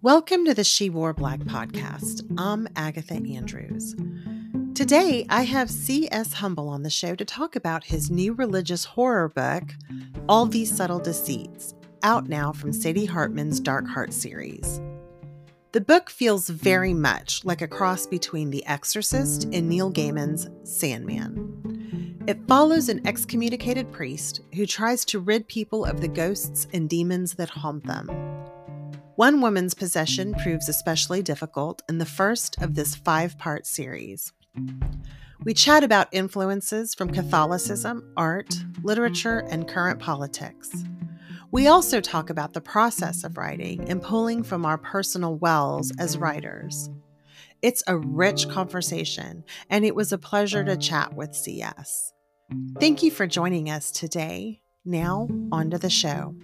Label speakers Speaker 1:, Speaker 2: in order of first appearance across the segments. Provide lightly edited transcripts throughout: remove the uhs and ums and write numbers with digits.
Speaker 1: Welcome to the She Wore Black podcast. I'm Agatha Andrews. Today, I have C.S. Humble on the show to talk about his new religious horror book, All These Subtle Deceits, out now from Sadie Hartman's Dark Heart series. The book feels very much like a cross between The Exorcist and Neil Gaiman's Sandman. It follows an excommunicated priest who tries to rid people of the ghosts and demons that haunt them. One woman's possession proves especially difficult in the first of this 5-part series. We chat about influences from Catholicism, art, literature, and current politics. We also talk about the process of writing and pulling from our personal wells as writers. It's a rich conversation, and it was a pleasure to chat with CS. Thank you for joining us today. Now, on to the show.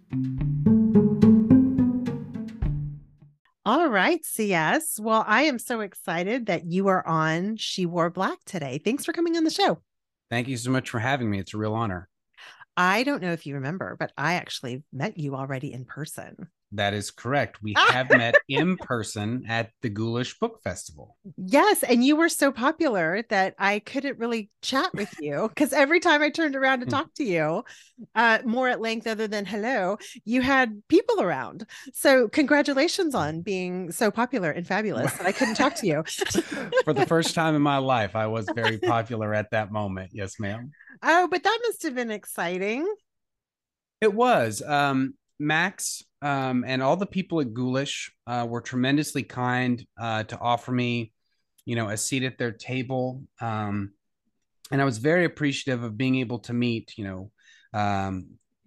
Speaker 1: All right, CS. Well, I am so excited that you are on She Wore Black today. Thanks for coming on the show.
Speaker 2: Thank you so much for having me. It's a real honor.
Speaker 1: I don't know if you remember, but I actually met you already in person.
Speaker 2: That is correct. We have met in person at the Ghoulish Book Festival.
Speaker 1: Yes, and you were so popular that I couldn't really chat with you because every time I turned around to talk to you, more at length other than hello, you had people around. So congratulations on being so popular and fabulous that I couldn't talk to you.
Speaker 2: For the first time in my life, I was very popular at that moment. Yes, ma'am.
Speaker 1: Oh, but that must have been exciting.
Speaker 2: It was. Max and all the people at Ghoulish were tremendously kind to offer me, a seat at their table. And I was very appreciative of being able to meet, John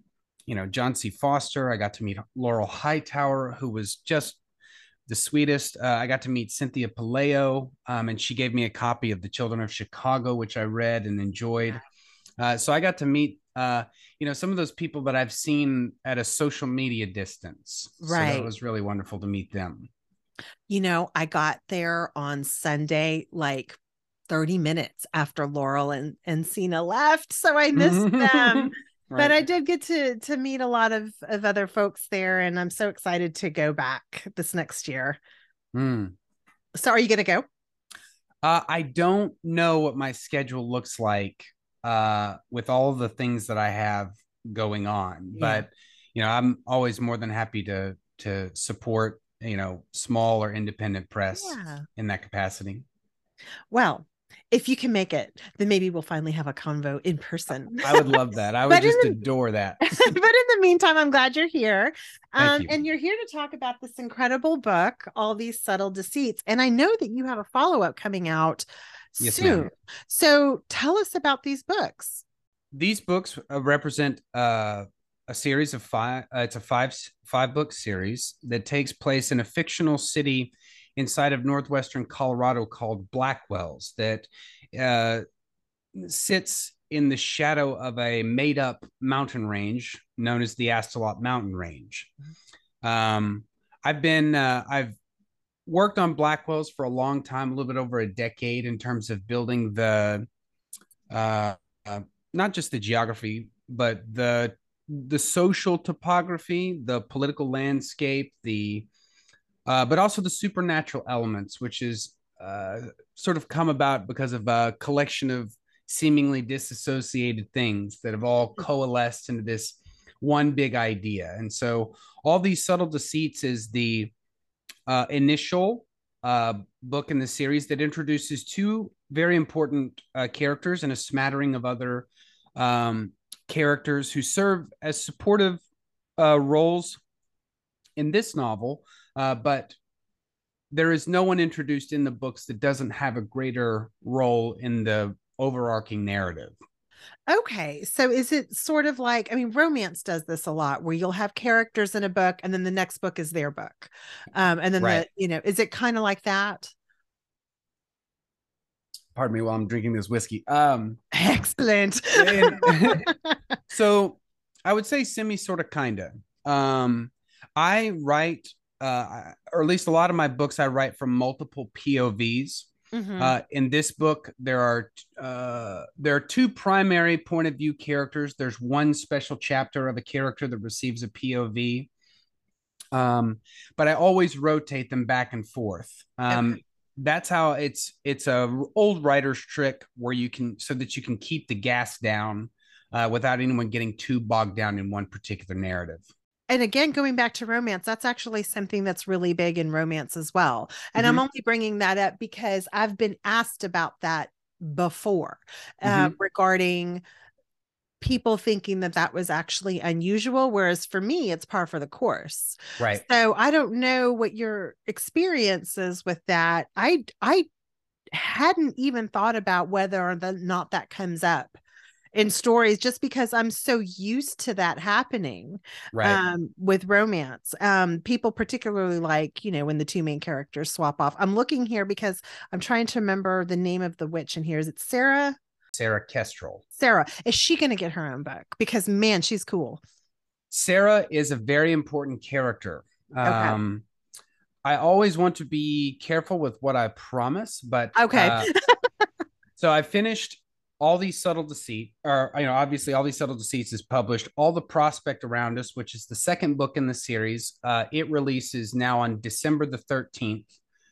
Speaker 2: C. Foster. I got to meet Laurel Hightower, who was just the sweetest. I got to meet Cynthia Paleo, and she gave me a copy of The Children of Chicago, which I read and enjoyed. So I got to meet, some of those people that I've seen at a social media distance.
Speaker 1: Right.
Speaker 2: So that was really wonderful to meet them.
Speaker 1: I got there on Sunday, like 30 minutes after Laurel and Cena left. So I missed them. Right. But I did get to meet a lot of other folks there. And I'm so excited to go back this next year. So are you going to go?
Speaker 2: I don't know what my schedule looks like with all of the things that I have going on, but I'm always more than happy to support small or independent press in that capacity.
Speaker 1: Well, if you can make it, then maybe we'll finally have a convo in person.
Speaker 2: I would love that. I would just adore that.
Speaker 1: But in the meantime, I'm glad you're here. And you're here to talk about this incredible book, All These Subtle Deceits. And I know that you have a follow-up coming out soon. Ma'am. So tell us about these books.
Speaker 2: These books represent a series of 5. It's a five book series that takes place in a fictional city inside of northwestern Colorado called Blackwells that sits in the shadow of a made up mountain range known as the Astalot Mountain Range. I've worked on Blackwells for a long time, a little bit over a decade, in terms of building the not just the geography, but the social topography, the political landscape, but also the supernatural elements, which is sort of come about because of a collection of seemingly disassociated things that have all coalesced into this one big idea. And so All These Subtle Deceits is the initial book in the series that introduces 2 very important characters and a smattering of other characters who serve as supportive roles in this novel, but there is no one introduced in the books that doesn't have a greater role in the overarching narrative.
Speaker 1: Okay, so is it sort of like, romance does this a lot, where you'll have characters in a book and then the next book is their book, and then right. Is it kind of like that?
Speaker 2: Pardon me while I'm drinking this whiskey.
Speaker 1: Excellent.
Speaker 2: So I would say sort of, kind of. I write, or at least a lot of my books, I write from multiple POVs. In this book, there are 2 primary point of view characters. There's one special chapter of a character that receives a POV. But I always rotate them back and forth.
Speaker 1: Okay.
Speaker 2: That's how it's a old writer's trick where you can so that you can keep the gas down without anyone getting too bogged down in one particular narrative.
Speaker 1: And again, going back to romance, that's actually something that's really big in romance as well. And I'm
Speaker 2: Mm-hmm,
Speaker 1: only bringing that up because I've been asked about that before,
Speaker 2: mm-hmm.
Speaker 1: regarding people thinking that that was actually unusual, whereas for me, it's par for the course.
Speaker 2: Right.
Speaker 1: So I don't know what your experience is with that. I hadn't even thought about whether or not that comes up in stories, just because I'm so used to that happening,
Speaker 2: Right.
Speaker 1: with romance. People particularly like, when the two main characters swap off. I'm looking here because I'm trying to remember the name of the witch in here. Is it Sarah?
Speaker 2: Sarah Kestrel.
Speaker 1: Sarah. Is she going to get her own book? Because man, she's cool.
Speaker 2: Sarah is a very important character.
Speaker 1: Okay.
Speaker 2: Um, I always want to be careful with what I promise, but
Speaker 1: Okay.
Speaker 2: so I finished All These Subtle Deceit, or obviously All These Subtle Deceits is published. All the Prospect Around Us, which is the second book in the series, it releases now on December the 13th.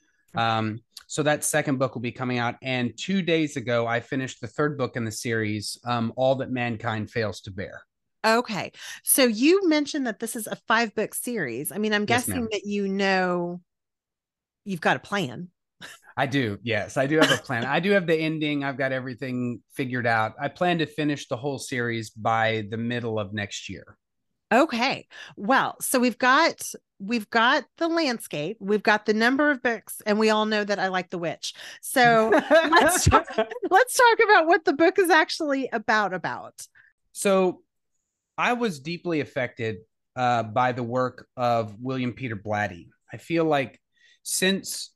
Speaker 2: So that second book will be coming out. And 2 days ago, I finished the third book in the series, All That Mankind Fails to Bear.
Speaker 1: Okay. So you mentioned that this is a 5-book series. I mean, I'm
Speaker 2: Yes,
Speaker 1: guessing
Speaker 2: ma'am.
Speaker 1: that you've got a plan.
Speaker 2: I do. Yes, I do have a plan. I do have the ending. I've got everything figured out. I plan to finish the whole series by the middle of next year.
Speaker 1: Okay. Well, so we've got the landscape, we've got the number of books, and we all know that I like The Witch. So let's talk about what the book is actually about.
Speaker 2: So I was deeply affected by the work of William Peter Blatty. I feel like since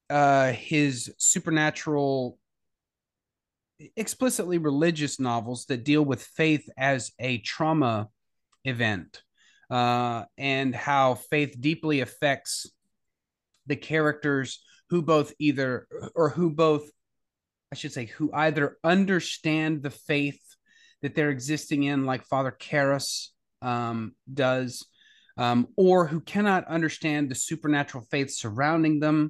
Speaker 2: his supernatural, explicitly religious novels that deal with faith as a trauma event, and how faith deeply affects the characters who both either, or who both, I should say, who either understand the faith that they're existing in, like Father Karras does, or who cannot understand the supernatural faith surrounding them.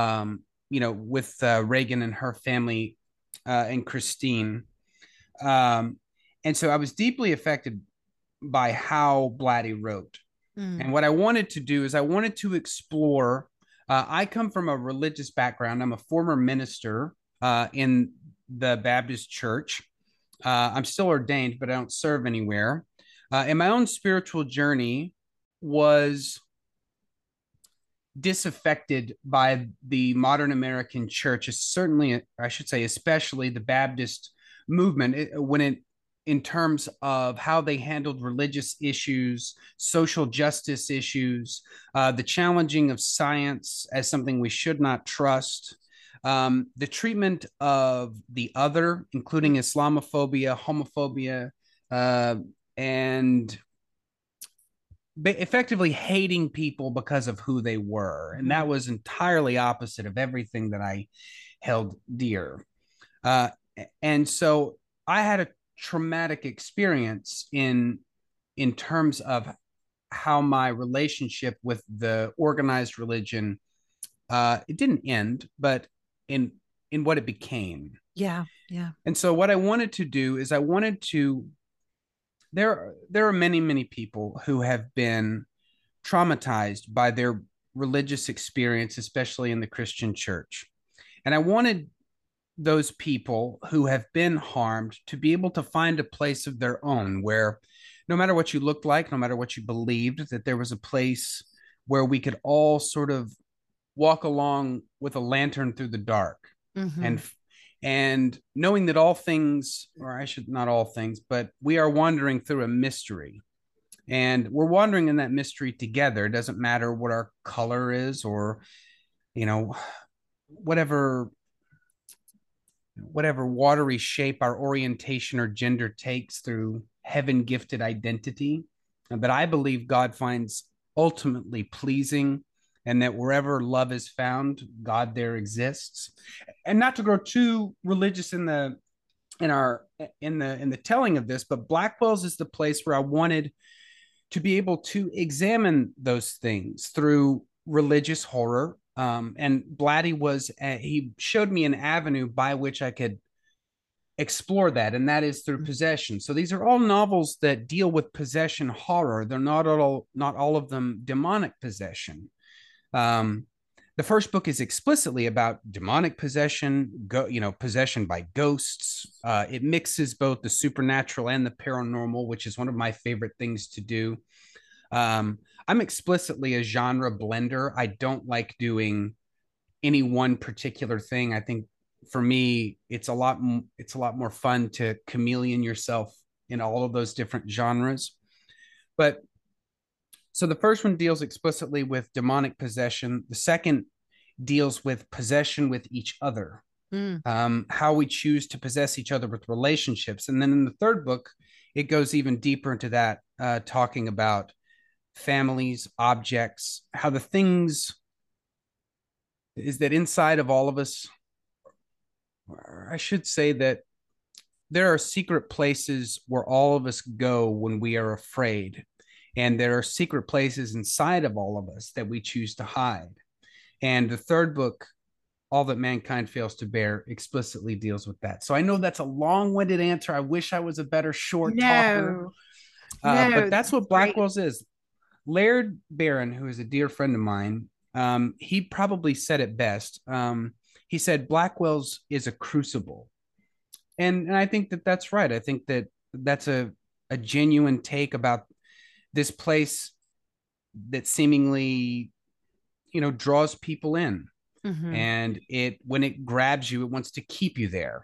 Speaker 2: With Regan and her family, and Christine. Um, and so I was deeply affected by how Blatty wrote.
Speaker 1: Mm.
Speaker 2: And what I wanted to do is I wanted to explore. I come from a religious background. I'm a former minister in the Baptist church. I'm still ordained, but I don't serve anywhere. And my own spiritual journey was disaffected by the modern American church, certainly, I should say, especially the Baptist movement, in terms of how they handled religious issues, social justice issues, the challenging of science as something we should not trust, the treatment of the other, including Islamophobia, homophobia, and effectively hating people because of who they were. And that was entirely opposite of everything that I held dear. Uh, and so I had a traumatic experience in terms of how my relationship with the organized religion, it didn't end, but in what it became.
Speaker 1: Yeah. Yeah.
Speaker 2: And so what I wanted to do is I wanted to there are many, many people who have been traumatized by their religious experience, especially in the Christian church. And I wanted those people who have been harmed to be able to find a place of their own where no matter what you looked like, no matter what you believed, that there was a place where we could all sort of walk along with a lantern through the dark,
Speaker 1: Mm-hmm.
Speaker 2: and knowing that all things, or I should not all things, but we are wandering through a mystery, and we're wandering in that mystery together. It doesn't matter what our color is, or you know whatever watery shape our orientation or gender takes through heaven gifted identity, that I believe God finds ultimately pleasing, and that wherever love is found, God there exists. And not to grow too religious in the in our in the telling of this, but Blackwell's is the place where I wanted to be able to examine those things through religious horror. And Blatty he showed me an avenue by which I could explore that, and that is through possession. So these are all novels that deal with possession horror. They're not all of them demonic possession. The first book is explicitly about demonic possession, possession by ghosts. It mixes both the supernatural and the paranormal, which is one of my favorite things to do. I'm explicitly a genre blender. I don't like doing any one particular thing. I think for me, it's a lot more fun to chameleon yourself in all of those different genres. But so the first one deals explicitly with demonic possession. The second deals with possession with each other, how we choose to possess each other with relationships. And then in the third book, it goes even deeper into that, talking about families, objects, how the things is that inside of all of us, or I should say that there are secret places where all of us go when we are afraid. And there are secret places inside of all of us that we choose to hide. And the third book, All That Mankind Fails to Bear, explicitly deals with that. So I know that's a long-winded answer. I wish I was a better short talker. But that's what Blackwell's is. Laird Barron, who is a dear friend of mine, he probably said it best. He said Blackwell's is a crucible. And I think that that's right. I think that that's a genuine take about this place that seemingly, draws people in. And when it grabs you, it wants to keep you there.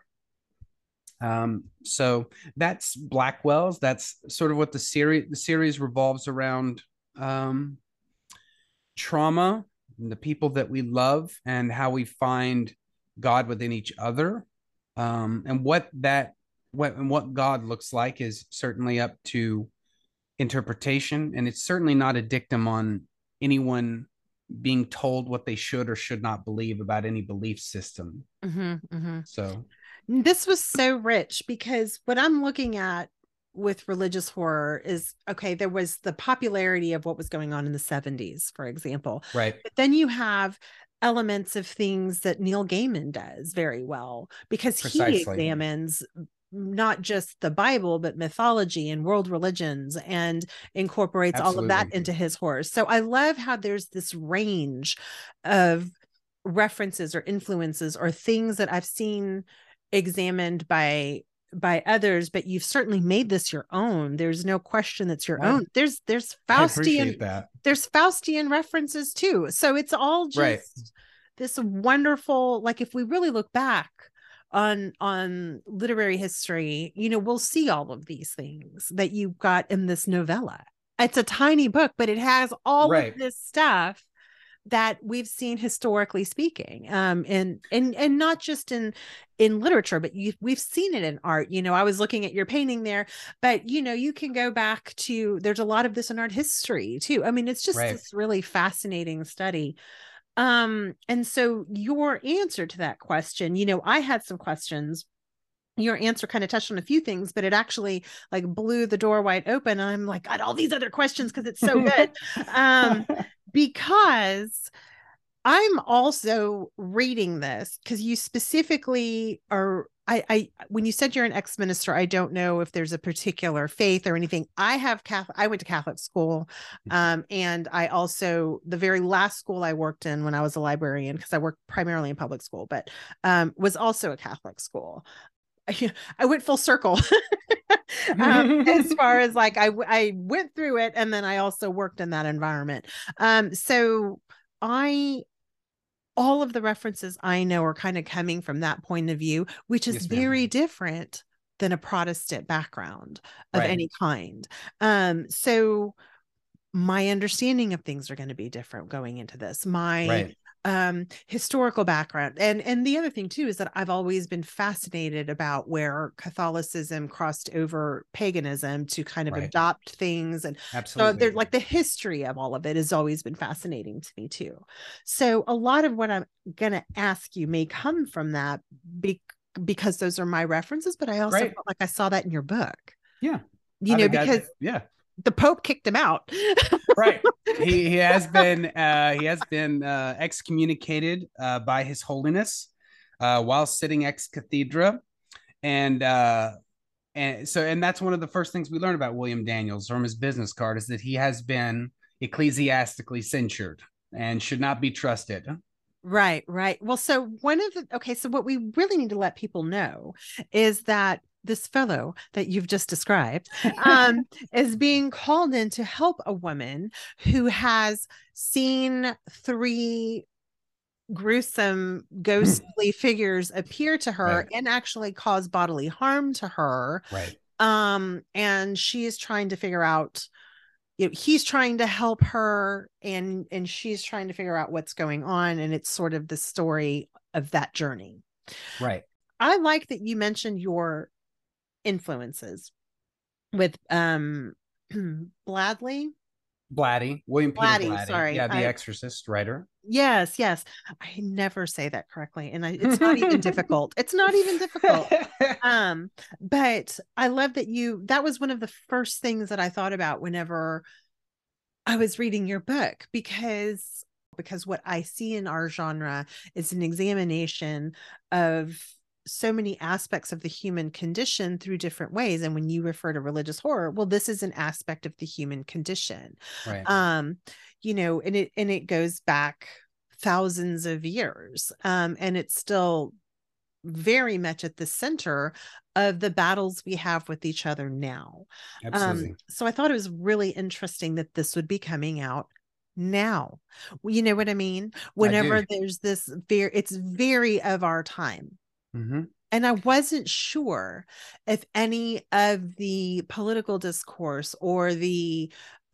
Speaker 2: So that's Blackwell's. That's sort of what the series revolves around, trauma and the people that we love and how we find God within each other. And what God looks like is certainly up to interpretation. And it's certainly not a dictum on anyone being told what they should or should not believe about any belief system. So
Speaker 1: this was so rich, because what I'm looking at with religious horror is, okay, there was the popularity of what was going on in the 70s, for example.
Speaker 2: Right.
Speaker 1: But then you have elements of things that Neil Gaiman does very well, because he examines not just the Bible, but mythology and world religions, and incorporates all of that into his horror. So I love how there's this range of references or influences or things that I've seen examined by others, but you've certainly made this your own. There's no question that's your own. There's Faustian references too. So it's all just this wonderful, like, if we really look back on literary history, we'll see all of these things that you got in this novella. It's a tiny book, but it has all of this stuff that we've seen historically speaking, and not just in literature, but we've seen it in art. I was looking at your painting there, but you can go back to, there's a lot of this in art history too. I mean, it's just this really fascinating study. And so your answer to that question, I had some questions. Your answer kind of touched on a few things, but it actually like blew the door wide open. And I'm like, got all these other questions because it's so good. Because I'm also reading this because you specifically are, when you said you're an ex-minister, I don't know if there's a particular faith or anything. I went to Catholic school. And I also, the very last school I worked in when I was a librarian, because I worked primarily in public school, but was also a Catholic school. I went full circle as far as like, I went through it, and then I also worked in that environment. So all of the references I know are kind of coming from that point of view, which is very different than a Protestant background of any kind. So my understanding of things are going to be different going into this. My historical background. And the other thing too, is that I've always been fascinated about where Catholicism crossed over paganism to kind of adopt things. And so they're like, the history of all of it has always been fascinating to me too. So a lot of what I'm going to ask you may come from that because those are my references, but I also felt like I saw that in your book.
Speaker 2: Yeah.
Speaker 1: Because the Pope kicked him out.
Speaker 2: Right. He has been excommunicated by His Holiness while sitting ex cathedra, and that's one of the first things we learn about William Daniels from his business card is that he has been ecclesiastically censured and should not be trusted.
Speaker 1: Right, right. Well, so so what we really need to let people know is that this fellow that you've just described is being called in to help a woman who has seen three gruesome ghostly figures appear to her
Speaker 2: Right.
Speaker 1: and actually cause bodily harm to her.
Speaker 2: Right.
Speaker 1: And she is trying to figure out, he's trying to help her, and she's trying to figure out what's going on, and it's sort of the story of that journey.
Speaker 2: Right.
Speaker 1: I like that you mentioned your influences with Bladley.
Speaker 2: William Peter
Speaker 1: Blatty,
Speaker 2: Blatty.
Speaker 1: sorry.
Speaker 2: Yeah, the Exorcist writer.
Speaker 1: Yes, yes. I never say that correctly, and it's not even difficult. It's not even difficult. But I love that that was one of the first things that I thought about whenever I was reading your book, because what I see in our genre is an examination of so many aspects of the human condition through different ways. And when you refer to religious horror, well, this is an aspect of the human condition.
Speaker 2: Right.
Speaker 1: And it goes back thousands of years. And it's still very much at the center of the battles we have with each other now.
Speaker 2: Absolutely.
Speaker 1: So I thought it was really interesting that this would be coming out now. You know what I mean? Whenever there's this it's very of our time.
Speaker 2: Mm-hmm.
Speaker 1: And I wasn't sure if any of the political discourse or the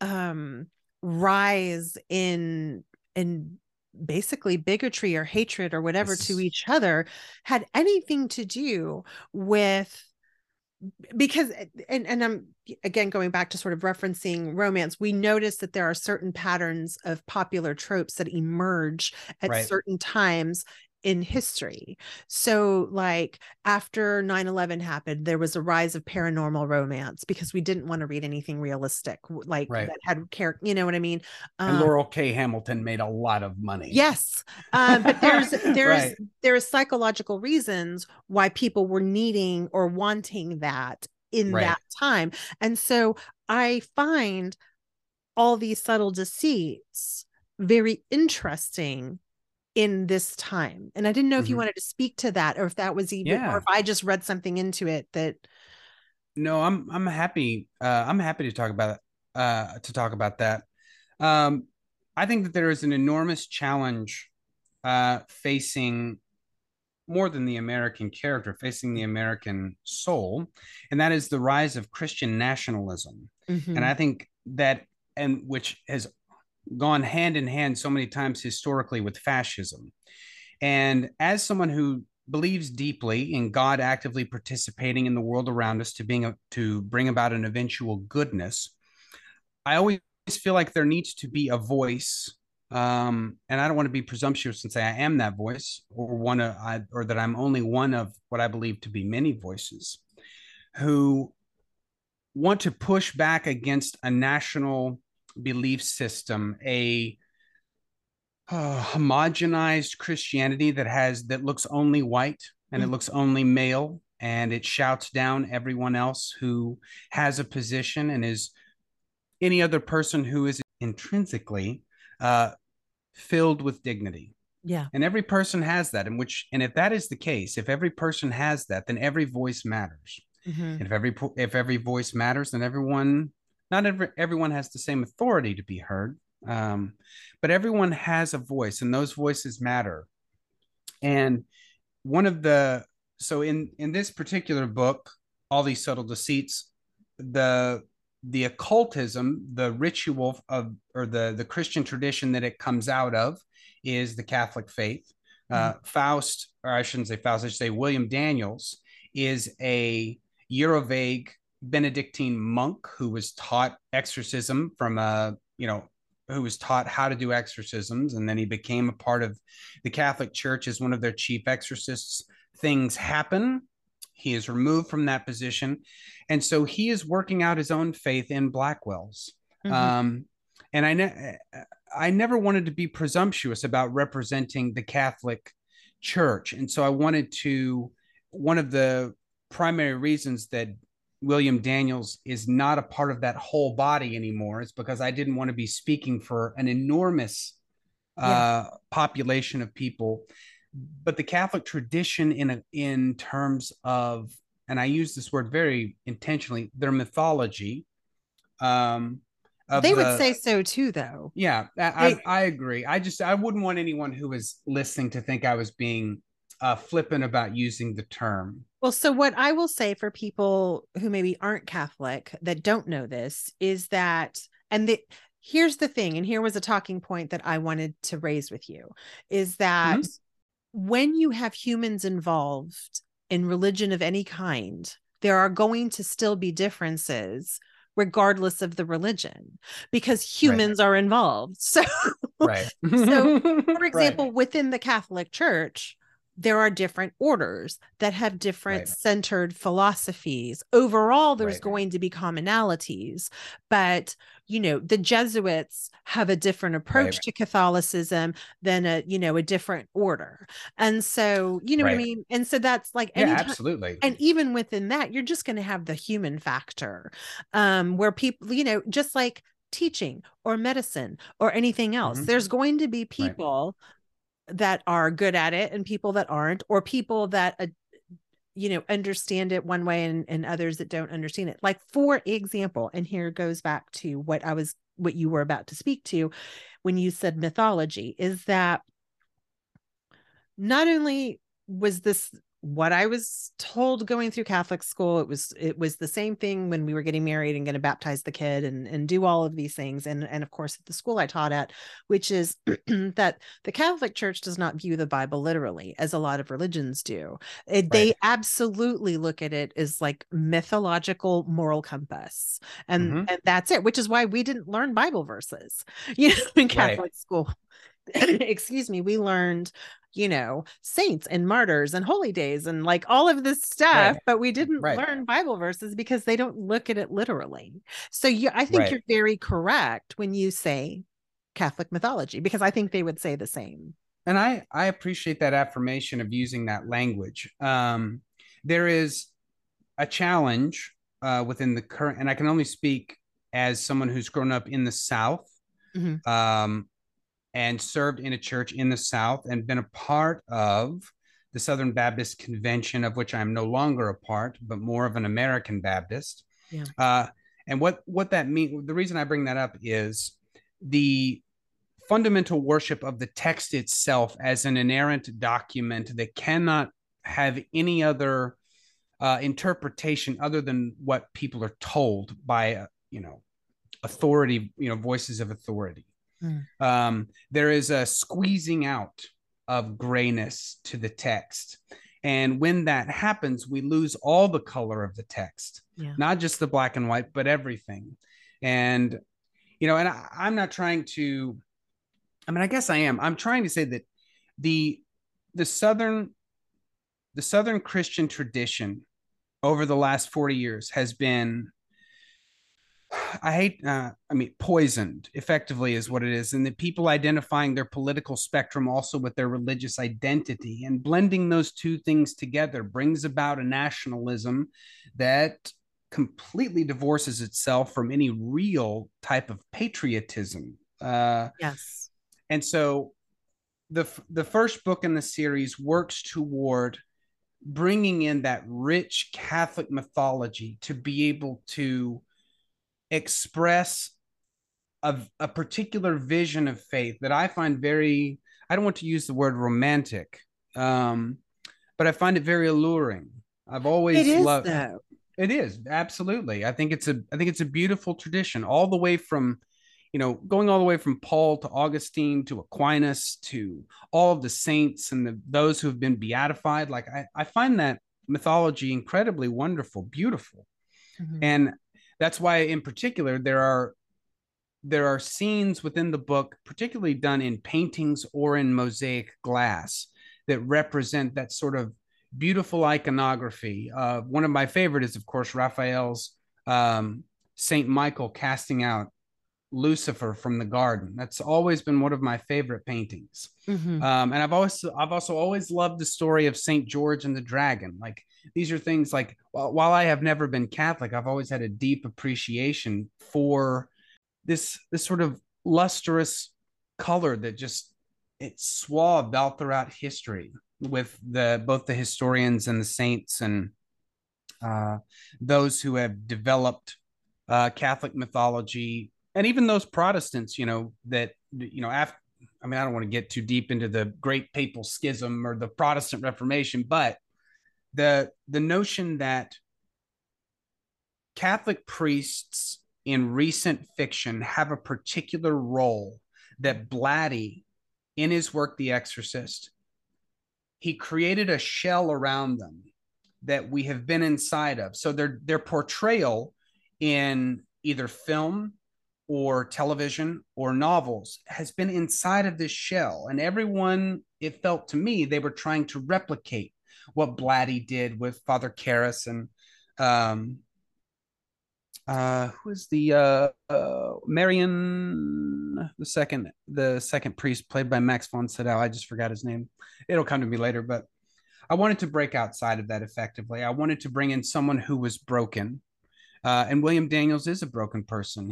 Speaker 1: rise in basically bigotry or hatred or whatever to each other had anything to do with, because and I'm again going back to sort of referencing romance, we notice that there are certain patterns of popular tropes that emerge at certain times in history. So like after 9/11 happened, there was a rise of paranormal romance because we didn't want to read anything realistic like that had character, you know what I mean?
Speaker 2: And Laurel K. Hamilton made a lot of money.
Speaker 1: Yes. But there is psychological reasons why people were needing or wanting that in that time. And so I find all these subtle deceits very interesting in this time. And I didn't know if you wanted to speak to that, or if that was even, or if I just read something into it that.
Speaker 2: No, I'm happy. I'm happy to talk about that. I think that there is an enormous challenge facing more than the American character, facing the American soul, and that is the rise of Christian nationalism.
Speaker 1: Mm-hmm.
Speaker 2: And I think that, and which has gone hand in hand so many times historically with fascism. And as someone who believes deeply in God actively participating in the world around us to bring about an eventual goodness, I always feel like there needs to be a voice, and I don't want to be presumptuous and say I am that voice, or that I'm only one of what I believe to be many voices who want to push back against a national belief system, a homogenized Christianity that looks only white and it looks only male, and it shouts down everyone else who has a position and is any other person who is intrinsically filled with dignity.
Speaker 1: Yeah.
Speaker 2: And every person has that, and if that is the case, if every person has that, then every voice matters.
Speaker 1: Mm-hmm.
Speaker 2: And if every voice matters, then not everyone has the same authority to be heard, but everyone has a voice, and those voices matter. And so in this particular book, All These Subtle Deceits, the occultism, the ritual of, or the Christian tradition that it comes out of, is the Catholic faith. Faust, or I shouldn't say Faust, I should say William Daniels, is a Eurovague Benedictine monk who was taught exorcism who was taught how to do exorcisms, and then he became a part of the Catholic Church as one of their chief exorcists. Things happen, He is removed from that position. And so he is working out his own faith in Blackwell's.
Speaker 1: Mm-hmm.
Speaker 2: And I never wanted to be presumptuous about representing the Catholic Church. And so I wanted to, one of the primary reasons that William Daniels is not a part of that whole body anymore is because I didn't want to be speaking for an enormous population of people. But the Catholic tradition in terms of, and I use this word very intentionally, their mythology,
Speaker 1: they would say so too, though.
Speaker 2: Yeah, I agree. I wouldn't want anyone who was listening to think I was being flippant about using the term.
Speaker 1: Well, so what I will say for people who maybe aren't Catholic that don't know this is that, here's the thing, and here was a talking point that I wanted to raise with you, is that when you have humans involved in religion of any kind, there are going to still be differences regardless of the religion, because humans are involved. So, so for example, within the Catholic Church, there are different orders that have different centered philosophies. Overall, there's going to be commonalities, but the Jesuits have a different approach to Catholicism than a different order. And so, what I mean? And so that's like,
Speaker 2: absolutely.
Speaker 1: And even within that, you're just going to have the human factor, where people, just like teaching or medicine or anything else, there's going to be people that are good at it and people that aren't, or people that understand it one way and others that don't understand it. Like, for example, and here goes back to what you were about to speak to when you said mythology, is that not only was this what I was told going through Catholic school, it was the same thing when we were getting married and going to baptize the kid and do all of these things. And of course, at the school I taught at, which is that the Catholic Church does not view the Bible literally, as a lot of religions do. They absolutely look at it as like mythological moral compass. And that's it, which is why we didn't learn Bible verses, in Catholic school. Excuse me, we learned saints and martyrs and holy days and like all of this stuff, but we didn't learn Bible verses because they don't look at it literally. So I think you're very correct when you say Catholic mythology, because I think they would say the same.
Speaker 2: And I appreciate that affirmation of using that language. There is a challenge within the current, and I can only speak as someone who's grown up in the South. And served in a church in the South and been a part of the Southern Baptist Convention, of which I'm no longer a part, but more of an American Baptist. And what that means, the reason I bring that up is the fundamental worship of the text itself as an inerrant document that cannot have any other interpretation other than what people are told by, authority, voices of authority. There is a squeezing out of grayness to the text. And when that happens, we lose all the color of the text, not just the black and white, but everything. And, and I'm not trying to, I guess I am. I'm trying to say that the Southern Christian tradition over the last 40 years has been, poisoned effectively is what it is. And the people identifying their political spectrum also with their religious identity, and blending those two things together brings about a nationalism that completely divorces itself from any real type of patriotism.
Speaker 1: Yes.
Speaker 2: And so the first book in the series works toward bringing in that rich Catholic mythology to be able to express a particular vision of faith that I find very, I don't want to use the word romantic, but I find it very alluring. I've always loved it. It is, absolutely. I think it's a beautiful tradition, all the way from, going all the way from Paul to Augustine to Aquinas to all of the saints and those who have been beatified. Like I find that mythology incredibly wonderful, beautiful. And that's why, in particular, there are scenes within the book, particularly done in paintings or in mosaic glass, that represent that sort of beautiful iconography. One of my favorite is, of course, Raphael's Saint Michael casting out Lucifer from the garden. That's always been one of my favorite paintings.
Speaker 1: Mm-hmm.
Speaker 2: And I've also always loved the story of Saint George and the Dragon. Like these are things like while I have never been Catholic, I've always had a deep appreciation for this sort of lustrous color that just it's swathed all throughout history with the both the historians and the saints and those who have developed Catholic mythology, and even those Protestants, that after. I mean, I don't want to get too deep into the Great Papal Schism or the Protestant Reformation, but the notion that Catholic priests in recent fiction have a particular role that Blatty, in his work The Exorcist, he created a shell around them that we have been inside of. So their portrayal in either film or television or novels has been inside of this shell. And everyone, it felt to me, they were trying to replicate what Blatty did with Father Karras and who is the Marion the second priest played by Max von Sydow. I just forgot his name. It'll come to me later, but I wanted to break outside of that effectively. I wanted to bring in someone who was broken, and William Daniels is a broken person.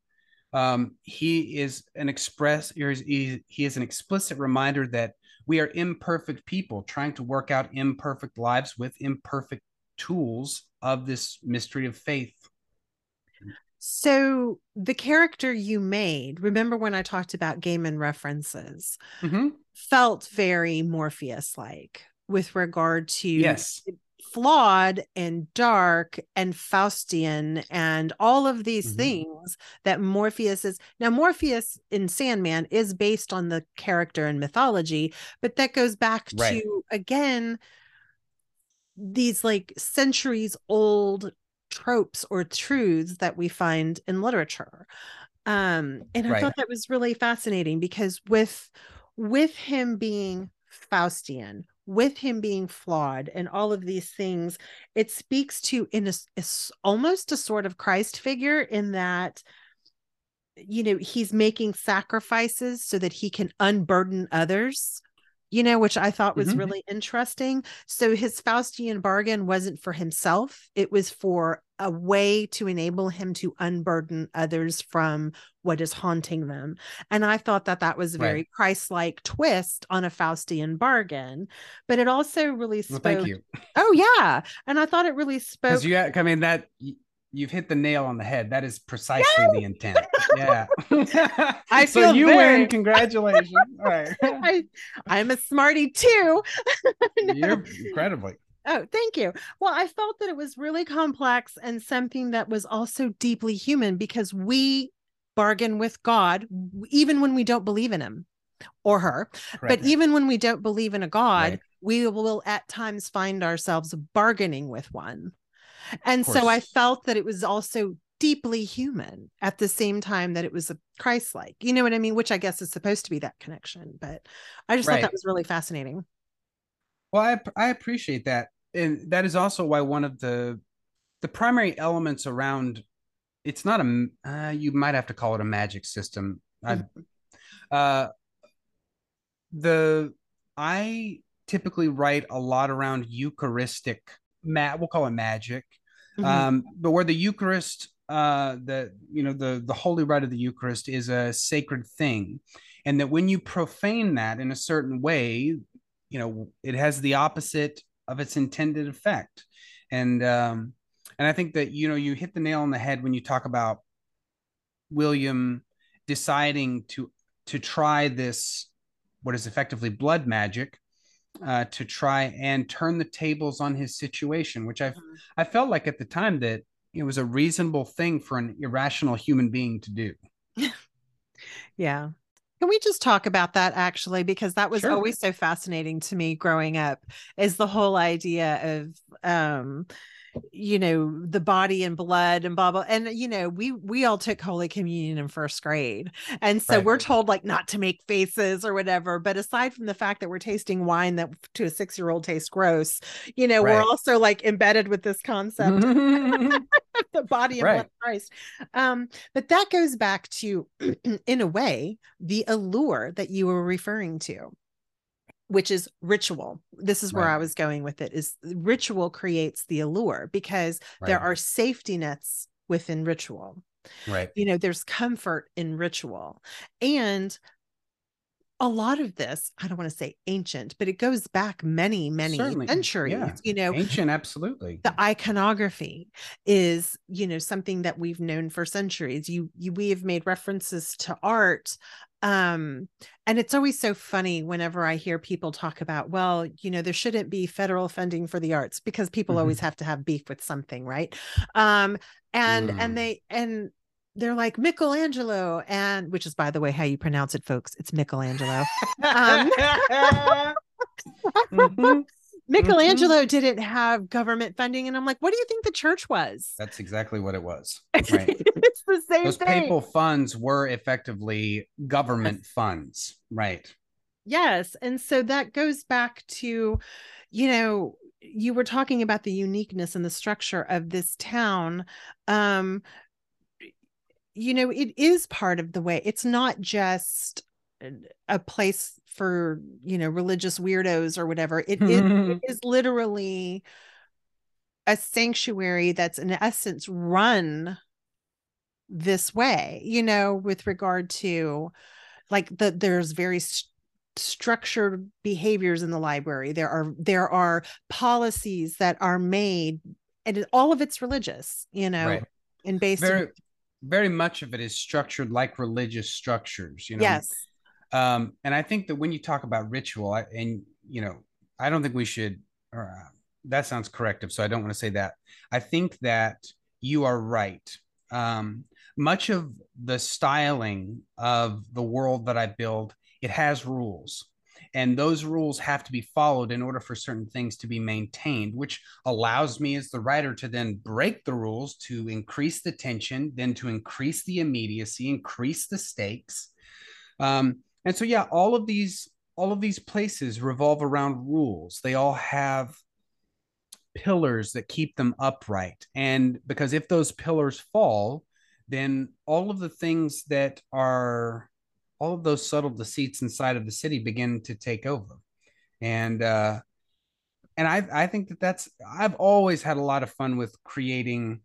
Speaker 2: He is an he is an explicit reminder that we are imperfect people trying to work out imperfect lives with imperfect tools of this mystery of faith.
Speaker 1: So the character you made, remember when I talked about Gaiman references, felt very Morpheus-like with regard to
Speaker 2: yes,
Speaker 1: flawed and dark and Faustian and all of these things that Morpheus is. Now, Morpheus in Sandman is based on the character in mythology, but that goes back to, again, these like centuries old tropes or truths that we find in literature. And I thought that was really fascinating because with him being Faustian, with him being flawed and all of these things, it speaks to almost a sort of Christ figure in that, he's making sacrifices so that he can unburden others, which I thought was really interesting. So his Faustian bargain wasn't for himself. It was for a way to enable him to unburden others from what is haunting them. And I thought that was a very Christ-like twist on a Faustian bargain, but it also really spoke.
Speaker 2: Well, thank you.
Speaker 1: Oh yeah. And I thought it really spoke.
Speaker 2: You've hit the nail on the head. That is precisely the intent. Yeah.
Speaker 1: I feel so you
Speaker 2: win. Congratulations. All right.
Speaker 1: I'm a smarty too.
Speaker 2: No. You're incredibly.
Speaker 1: Oh, thank you. Well, I felt that it was really complex and something that was also deeply human because we bargain with God even when we don't believe in him or her. Correct. But even when we don't believe in a God, we will at times find ourselves bargaining with one. And so I felt that it was also deeply human at the same time that it was a Christ-like, you know what I mean? Which I guess is supposed to be that connection, but I just thought that was really fascinating.
Speaker 2: Well, I appreciate that. And that is also why one of the primary elements around, it's not you might have to call it a magic system. I typically write a lot around Eucharistic, we'll call it magic. But where the Eucharist, the holy rite of the Eucharist is a sacred thing, and that when you profane that in a certain way, it has the opposite of its intended effect. And I think that you hit the nail on the head when you talk about William deciding to try this, what is effectively blood magic, to try and turn the tables on his situation, which I felt like at the time that it was a reasonable thing for an irrational human being to do.
Speaker 1: Yeah. Can we just talk about that actually? Because that was always so fascinating to me growing up, is the whole idea of, the body and blood and blah blah. And we all took Holy Communion in first grade, and so
Speaker 2: Right.
Speaker 1: we're told like not to make faces or whatever. But aside from the fact that we're tasting wine that to a 6-year-old tastes gross, we're
Speaker 2: Right.
Speaker 1: also like embedded with this concept of the body and blood
Speaker 2: Right.
Speaker 1: of Christ. But that goes back to, in a way, the allure that you were referring to, which is ritual. This is where
Speaker 2: Right.
Speaker 1: I was going with it, is ritual creates the allure, because there
Speaker 2: Right.
Speaker 1: are safety nets within ritual.
Speaker 2: Right.
Speaker 1: There's comfort in ritual. And a lot of this, I don't want to say ancient, but it goes back many, many
Speaker 2: Certainly.
Speaker 1: centuries.
Speaker 2: Yeah. Ancient, absolutely.
Speaker 1: The iconography is, something that we've known for centuries. We have made references to art. And it's always so funny whenever I hear people talk about, well, there shouldn't be federal funding for the arts, because people always have to have beef with something, right? And they're like Michelangelo, and which is, by the way, how you pronounce it, folks. It's Michelangelo.
Speaker 2: Mm-hmm.
Speaker 1: Michelangelo didn't have government funding. And I'm like, what do you think the church was?
Speaker 2: That's exactly what it was. Right.
Speaker 1: It's the same
Speaker 2: Those
Speaker 1: thing.
Speaker 2: papal funds were effectively government funds. Right.
Speaker 1: Yes. And so that goes back to, you were talking about the uniqueness and the structure of this town. It is part of the way. It's not just a place for, religious weirdos or whatever. It is literally a sanctuary that's in essence run this way, with regard to like there's very structured behaviors in the library. There are policies that are made, and all of it's religious,
Speaker 2: Right.
Speaker 1: and based
Speaker 2: Very, very much of it is structured like religious structures,
Speaker 1: yes.
Speaker 2: And I think that when you talk about ritual, I don't think we should, or that sounds corrective, so I don't want to say that. I think that you are right. Much of the styling of the world that I build, it has rules. And those rules have to be followed in order for certain things to be maintained, which allows me as the writer to then break the rules to increase the tension, then to increase the immediacy, increase the stakes. And so, yeah, all of these places revolve around rules. They all have pillars that keep them upright. And because if those pillars fall, then all of the things that are all of those subtle deceits inside of the city begin to take over. And I think that's I've always had a lot of fun with creating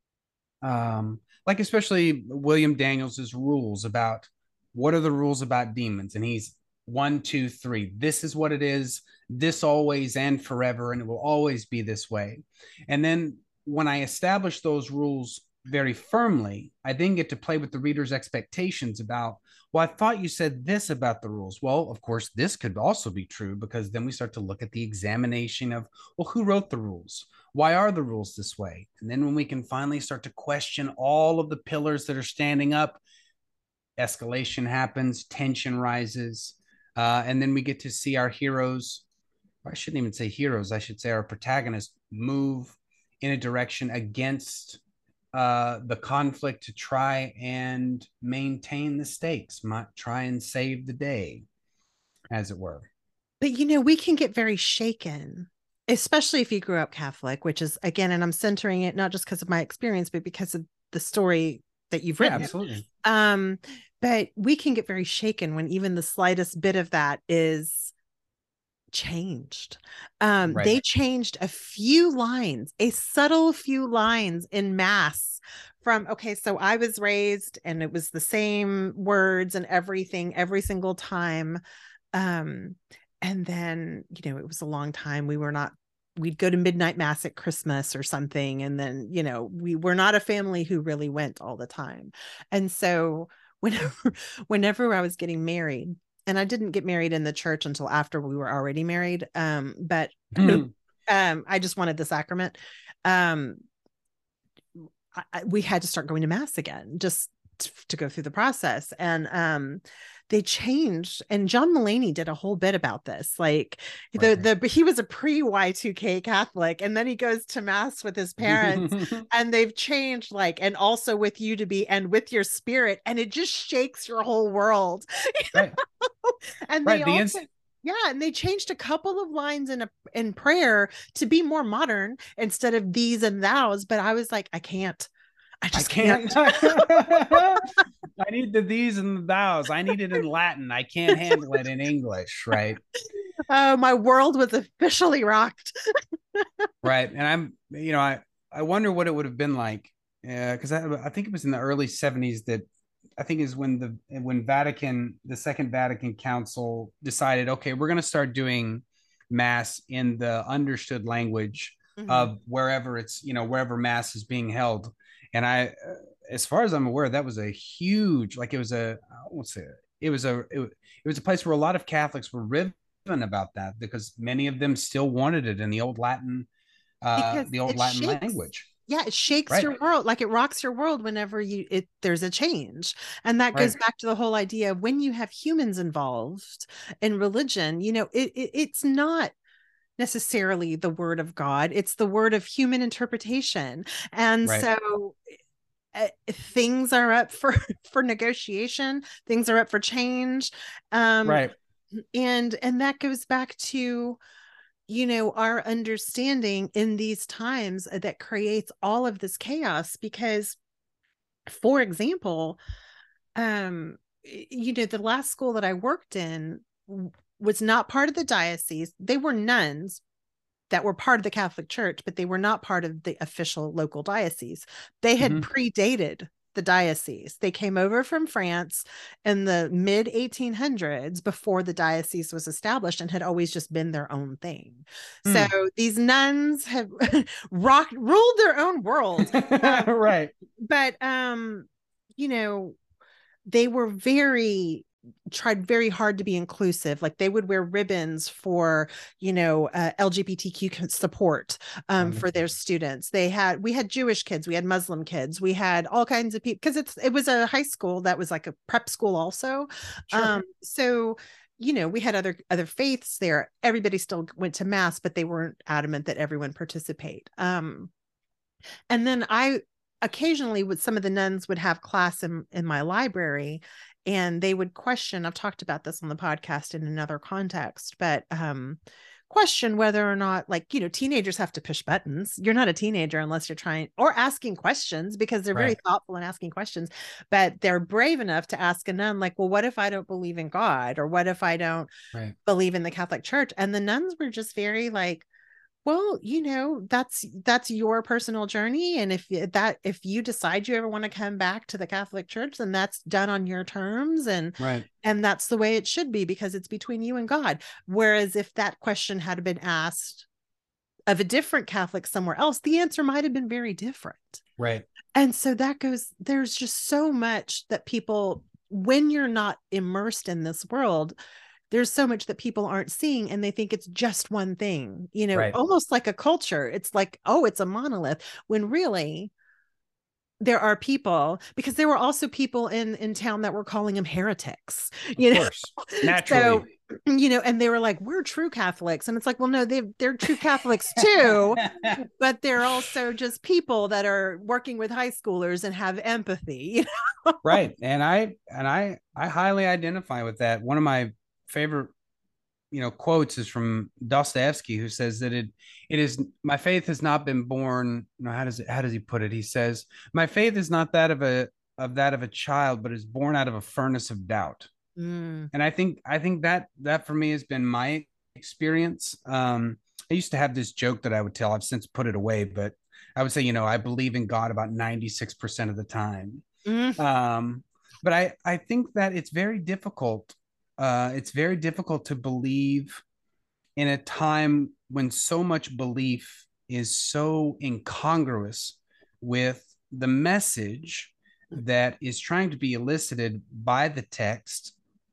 Speaker 2: like especially William Daniels's rules about what are the rules about demons, and he's 1, 2, 3, this is what it is, this always and forever, and it will always be this way. And then when I establish those rules very firmly, I then get to play with the reader's expectations about, well, I thought you said this about the rules. Well, of course, this could also be true, because then we start to look at the examination of, well, who wrote the rules? Why are the rules this way? And then when we can finally start to question all of the pillars that are standing up, escalation happens, tension rises, and then we get to see our heroes, or I shouldn't even say heroes, I should say our protagonists, move in a direction against the conflict to try and maintain the stakes, try and save the day, as it were.
Speaker 1: But we can get very shaken, especially if you grew up Catholic, which is, again, and I'm centering it not just because of my experience, but because of the story that you've written.
Speaker 2: Yeah, absolutely.
Speaker 1: But we can get very shaken when even the slightest bit of that is changed.
Speaker 2: Right.
Speaker 1: They changed a few lines, a subtle few lines in mass from, okay, so I was raised and it was the same words and everything every single time. And then, it was a long time. We'd go to midnight mass at Christmas or something. And then, we were not a family who really went all the time. And so whenever I was getting married, and I didn't get married in the church until after we were already married. But I just wanted the sacrament. We had to start going to mass again, just to go through the process. And they changed, and John Mulaney did a whole bit about this. Like
Speaker 2: Right.
Speaker 1: he was a pre Y2K Catholic, and then he goes to mass with his parents, and they've changed, like, and also with you to be, and with your spirit, and it just shakes your whole world.
Speaker 2: Right.
Speaker 1: And they
Speaker 2: Right.
Speaker 1: also, yeah, and they changed a couple of lines in prayer to be more modern instead of these and thous. But I was like, I can't. I
Speaker 2: I
Speaker 1: just can't.
Speaker 2: can't. I need the these and the thous. I need it in Latin. I can't handle it in English. Right.
Speaker 1: My world was officially rocked.
Speaker 2: Right. And I wonder what it would have been like. Because I think it was in the early 70s that I think is when the Second Vatican Council decided, okay, we're going to start doing mass in the understood language of wherever mass is being held. And as far as I'm aware, that was a huge, like it was a, I won't say it was a place where a lot of Catholics were riven about that because many of them still wanted it in
Speaker 1: Because
Speaker 2: the old
Speaker 1: it
Speaker 2: Latin
Speaker 1: shakes.
Speaker 2: language.
Speaker 1: Yeah, it shakes
Speaker 2: Right.
Speaker 1: your world, like it rocks your world whenever there's a change. And that goes
Speaker 2: Right.
Speaker 1: back to the whole idea of when you have humans involved in religion, it's not necessarily the word of God, it's the word of human interpretation. And
Speaker 2: Right.
Speaker 1: so things are up for for negotiation, things are up for change. um
Speaker 2: Right.
Speaker 1: and that goes back to our understanding in these times that creates all of this chaos. Because, for example, the last school that I worked in was not part of the diocese. They were nuns that were part of the Catholic Church, but they were not part of the official local diocese. They had predated the diocese. They came over from France in the mid 1800s before the diocese was established and had always just been their own thing. So these nuns have ruled their own world.
Speaker 2: Right.
Speaker 1: But they were tried very hard to be inclusive. Like they would wear ribbons for LGBTQ support for their students. We had Jewish kids, we had Muslim kids, we had all kinds of people, because it was a high school that was like a prep school also.
Speaker 2: Sure.
Speaker 1: So we had other faiths there. Everybody still went to mass, but they weren't adamant that everyone participate. And then I occasionally, with some of the nuns, would have class in my library, and they would question, I've talked about this on the podcast in another context, but question whether or not, like, teenagers have to push buttons. You're not a teenager unless you're trying or asking questions, because they're very thoughtful in asking questions, but they're brave enough to ask a nun, like, well, what if I don't believe in God? Or what if I don't believe in the Catholic Church? And the nuns were just very like, well, that's your personal journey. And if you decide you ever want to come back to the Catholic Church, then that's done on your terms. And that's the way it should be, because it's between you and God. Whereas if that question had been asked of a different Catholic somewhere else, the answer might have been very different.
Speaker 2: Right.
Speaker 1: And so there's just so much that people, when you're not immersed in this world, there's so much that people aren't seeing, and they think it's just one thing, almost like a culture. It's like, oh, it's a monolith, when really there are people, because there were also people in town that were calling them heretics,
Speaker 2: of course, naturally.
Speaker 1: So, and they were like, we're true Catholics. And it's like, well, no, they're true Catholics too, but they're also just people that are working with high schoolers and have empathy.
Speaker 2: Right. And I highly identify with that. One of my favorite quotes is from Dostoevsky, who says that it is, my faith has not been born, how does he put it? He says, my faith is not that of a child, but is born out of a furnace of doubt. And I think that for me has been my experience. I used to have this joke that I would tell. I've since put it away, but I would say, I believe in God about 96% of the time. But I think that it's very difficult. It's very difficult to believe in a time when so much belief is so incongruous with the message that is trying to be elicited by the text.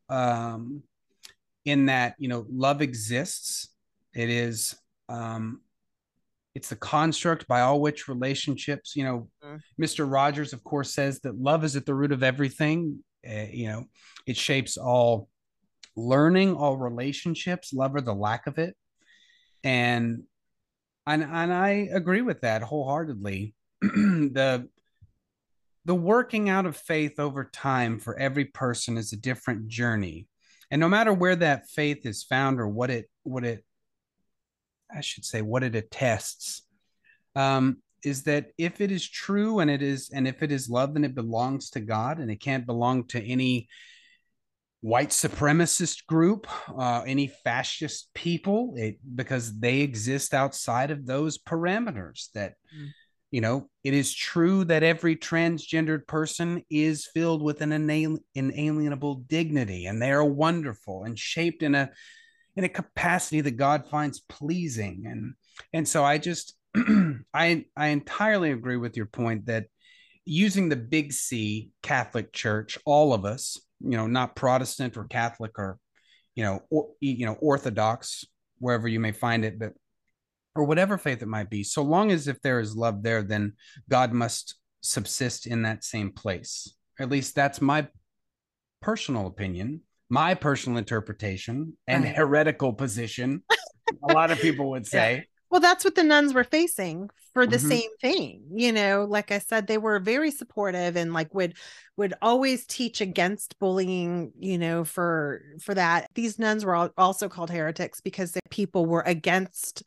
Speaker 2: In that, love exists. It is, it's the construct by all which relationships, Mr. Rogers, of course, says that love is at the root of everything. it shapes all learning, all relationships, love or the lack of it. And I agree with that wholeheartedly. the the working out of faith over time for every person is a different journey. And no matter where that faith is found or what it I should say what it attests, is that if it is true and if it is love, then it belongs to God and it can't belong to any white supremacist group, any fascist people, because they exist outside of those parameters. That it is true that every transgendered person is filled with an inalienable dignity, and they are wonderful and shaped in a capacity that God finds pleasing. And so I just I entirely agree with your point that using the big C Catholic Church, all of us, not Protestant or Catholic or Orthodox, wherever you may find it, but or whatever faith it might be, so long as if there is love there, then God must subsist in that same place. At least that's my personal opinion, my personal interpretation, and heretical position. A lot of people would say.
Speaker 1: Yeah. Well, that's what the nuns were facing for the same thing. Like I said, they were very supportive and like would always teach against bullying, for that. These nuns were also called heretics because the people were against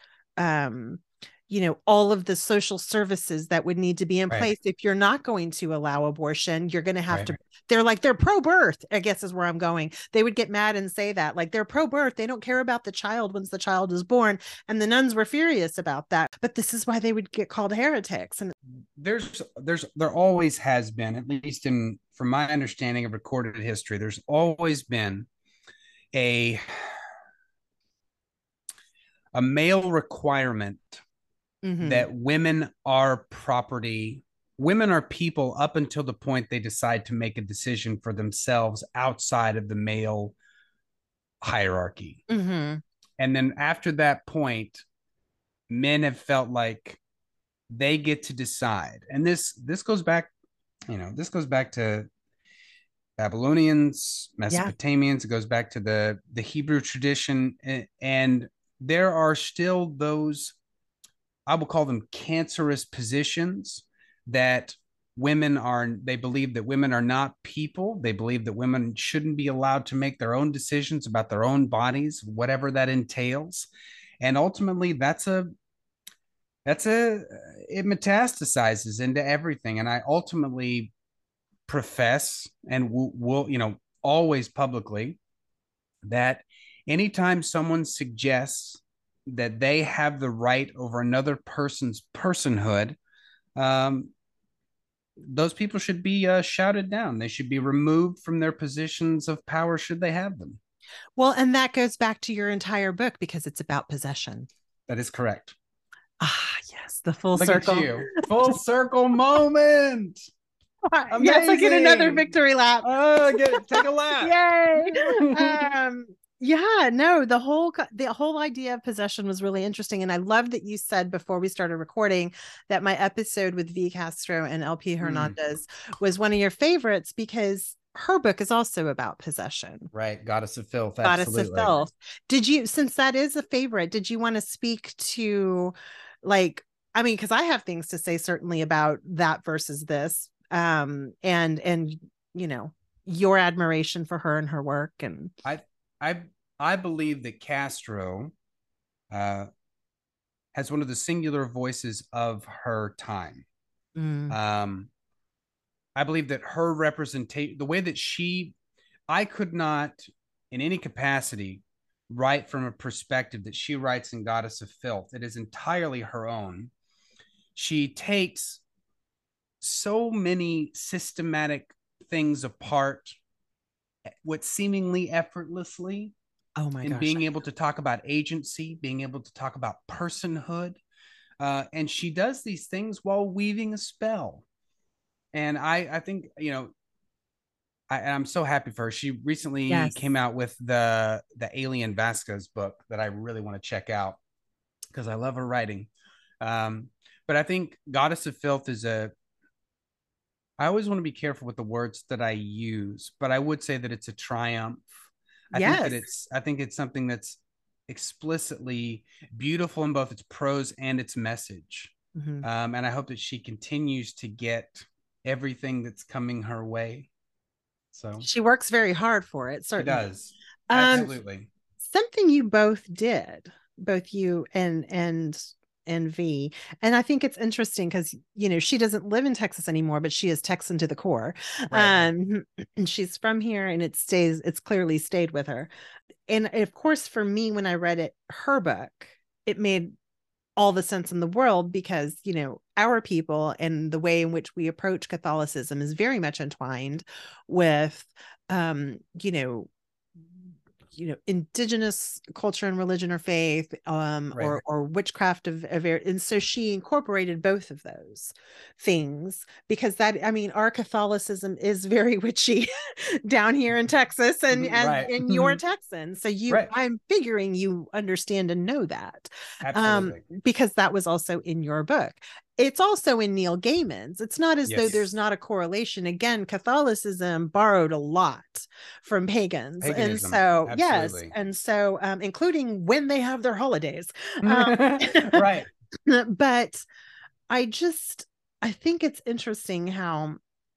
Speaker 1: all of the social services that would need to be in place. If you're not going to allow abortion, you're going to have to, they're pro-birth, I guess is where I'm going. They would get mad and say that, like, they're pro-birth. They don't care about the child once the child is born. And the nuns were furious about that. But this is why they would get called heretics. And
Speaker 2: there always has been, at least from my understanding of recorded history, there's always been a male requirement that women are property. Women are people up until the point they decide to make a decision for themselves outside of the male hierarchy. And then after that point, men have felt like they get to decide. And this goes back, to Babylonians, Mesopotamians. It goes back to the Hebrew tradition. And there are still those, I will call them cancerous positions, that they believe that women are not people. They believe that women shouldn't be allowed to make their own decisions about their own bodies, whatever that entails. And ultimately it metastasizes into everything. And I ultimately profess and will always publicly, that anytime someone suggests that they have the right over another person's personhood, those people should be shouted down. They should be removed from their positions of power, should they have them.
Speaker 1: Well, and that goes back to your entire book because it's about possession.
Speaker 2: That is correct.
Speaker 1: Yes, the full circle.
Speaker 2: At you. Full circle moment.
Speaker 1: Amazing. Yes, I get another victory lap.
Speaker 2: Take a lap.
Speaker 1: Yay. Yeah, no, the whole idea of possession was really interesting. And I love that you said before we started recording that my episode with V. Castro and LP Hernandez was one of your favorites because her book is also about possession.
Speaker 2: Right. Goddess of Filth.
Speaker 1: Goddess of Filth. Since that is a favorite, did you want to speak to, because I have things to say certainly about that versus this, and your admiration for her and her work. And
Speaker 2: I believe that Castro has one of the singular voices of her time. I believe that her representation, the way that I could not in any capacity write from a perspective that she writes in Goddess of Filth. It is entirely her own. She takes so many systematic things apart, what seemingly effortlessly.
Speaker 1: Oh my gosh.
Speaker 2: And being able to talk about agency, being able to talk about personhood. And she does these things while weaving a spell. And I think, I'm so happy for her. She recently came out with the Alien Vasquez book that I really want to check out because I love her writing. But I think Goddess of Filth is I always want to be careful with the words that I use, but I would say that it's a triumph.
Speaker 1: Yes.
Speaker 2: I think it's something that's explicitly beautiful in both its prose and its message.
Speaker 1: Mhm.
Speaker 2: And I hope that she continues to get everything that's coming her way. So
Speaker 1: She works very hard for it,
Speaker 2: she
Speaker 1: certainly.
Speaker 2: does.
Speaker 1: Um,
Speaker 2: Absolutely.
Speaker 1: something you both did, both you and V. And I think it's interesting because, you know, she doesn't live in Texas anymore, but she is Texan to the core.
Speaker 2: Right.
Speaker 1: And she's from here and it's clearly stayed with her. And of course, for me, when I read her book, it made all the sense in the world because, you know, our people and the way in which we approach Catholicism is very much entwined with, you know, indigenous culture and religion or faith,
Speaker 2: Right.
Speaker 1: or witchcraft and so she incorporated both of those things because that, I mean, our Catholicism is very witchy down here in Texas,
Speaker 2: Right.
Speaker 1: and you're Texan, so
Speaker 2: Right.
Speaker 1: I'm figuring you understand and know that,
Speaker 2: Absolutely.
Speaker 1: because that was also in your book. It's also in Neil Gaiman's. It's not as though there's
Speaker 2: Yes.
Speaker 1: not a correlation. Again, Catholicism borrowed a lot from pagans. And
Speaker 2: Paganism.
Speaker 1: so, yes.
Speaker 2: Absolutely.
Speaker 1: And so, including when they have their holidays. Um,
Speaker 2: Right.
Speaker 1: but I just, I think it's interesting how,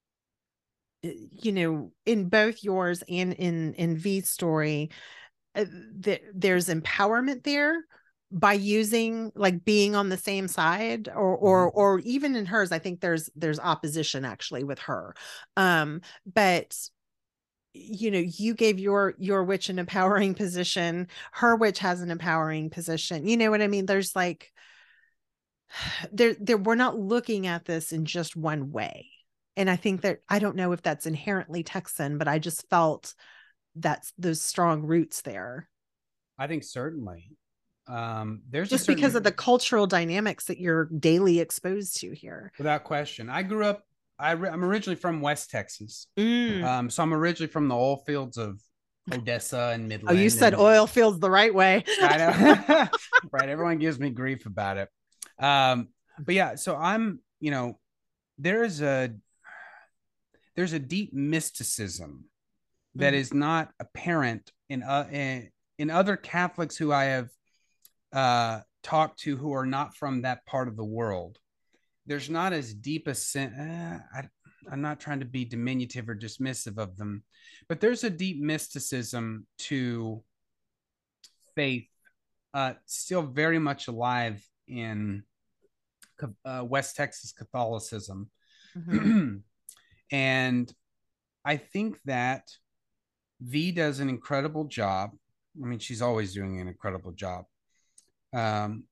Speaker 1: you know, in both yours and in V's story, there's empowerment there by using, like, being on the same side, or even in hers I think there's opposition actually with her, but you know, you gave your witch an empowering position, her witch has an empowering position, you know what I mean? There's like, there we're not looking at this in just one way, and I think that, I don't know if that's inherently Texan, but I just felt that's those strong roots there,
Speaker 2: I think certainly. There's a
Speaker 1: just because of the
Speaker 2: certain,
Speaker 1: cultural dynamics that you're daily exposed to here.
Speaker 2: without question. I grew up. I'm originally from West Texas,
Speaker 1: Mm.
Speaker 2: so I'm originally from the oil fields of Odessa and
Speaker 1: Oh, you
Speaker 2: Midland,
Speaker 1: said
Speaker 2: and
Speaker 1: oil fields the right way.
Speaker 2: I know, right? Everyone gives me grief about it. But yeah, so I'm, you know, there's a there's a deep mysticism that
Speaker 1: Mhm.
Speaker 2: is not apparent in other Catholics who I have talked to who are not from that part of the world. There's not as deep a sense. I'm not trying to be diminutive or dismissive of them, but there's a deep mysticism to faith, still very much alive in West Texas Catholicism.
Speaker 1: Mhm.
Speaker 2: And I think that V does an incredible job. I mean, she's always doing an incredible job, um,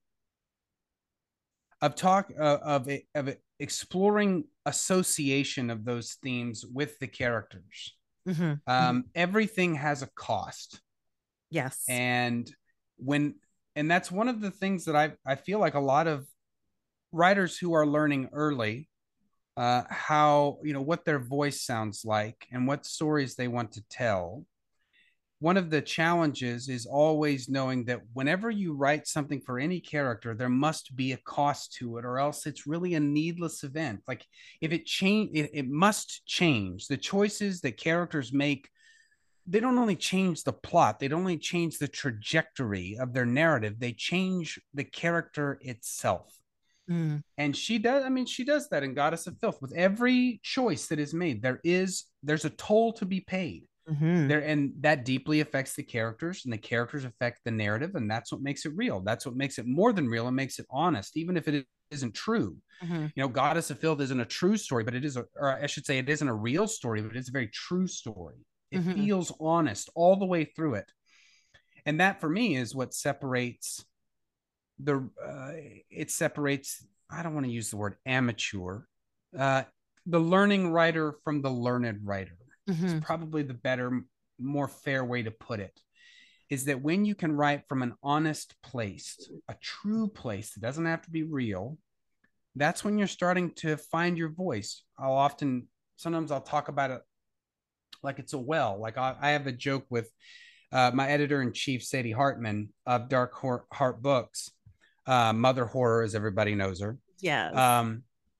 Speaker 2: of of exploring association of those themes with the characters.
Speaker 1: Mhm. Mhm.
Speaker 2: Everything has a cost,
Speaker 1: Yes.
Speaker 2: and when and that's one of the things that I feel like a lot of writers who are learning early, how, you know, what their voice sounds like and what stories they want to tell. One of the challenges is always knowing that whenever you write something for any character, there must be a cost to it, or else it's really a needless event. Like, if it must change. The choices that characters make, they don't only change the plot, they don't only change the trajectory of their narrative, they change the character itself.
Speaker 1: Mm.
Speaker 2: And she does, I mean, she does that in Goddess of Filth. With every choice that is made, there's a toll to be paid
Speaker 1: Mhm.
Speaker 2: there, and that deeply affects the characters, and the characters affect the narrative, and that's what makes it real. That's what makes it more than real. It makes it honest, even if it isn't true.
Speaker 1: Mhm.
Speaker 2: You know, Goddess of Filth isn't a true story, but it is or I should say, it isn't a real story, but it's a very true story. It
Speaker 1: Mhm.
Speaker 2: feels honest all the way through it, and that for me is what separates the it separates, I don't want to use the word amateur, uh, the learning writer from the learned writer. It's
Speaker 1: Mhm.
Speaker 2: probably the better, more fair way to put it. Is that when you can write from an honest place, a true place that doesn't have to be real, that's when you're starting to find your voice. Sometimes I'll talk about it like it's a well. Like, I have a joke with my editor in chief, Sadie Hartman of Dark Heart Books, Mother Horror, as everybody knows her.
Speaker 1: Yes.
Speaker 2: Um,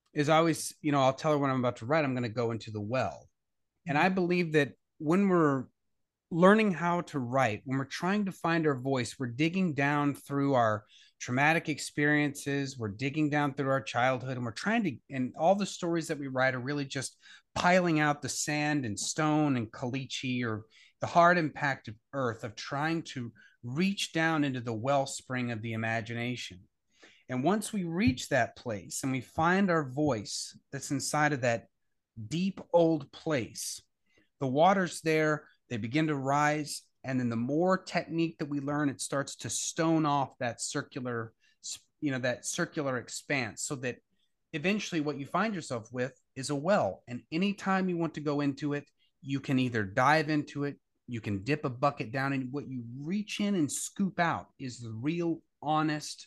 Speaker 2: is always, I'll tell her when I'm about to write, I'm going to go into the well. And I believe that when we're learning how to write, when we're trying to find our voice, we're digging down through our traumatic experiences, we're digging down through our childhood, and we're trying to, and all the stories that we write are really just piling out the sand and stone and caliche, or the hard impact of earth, of trying to reach down into the wellspring of the imagination. And once we reach that place and we find our voice that's inside of that deep old place, the water's there, they begin to rise. And then the more technique that we learn, it starts to stone off that circular, that circular expanse, so that eventually what you find yourself with is a well. And anytime you want to go into it, you can either dive into it, you can dip a bucket down, and what you reach in and scoop out is the real, honest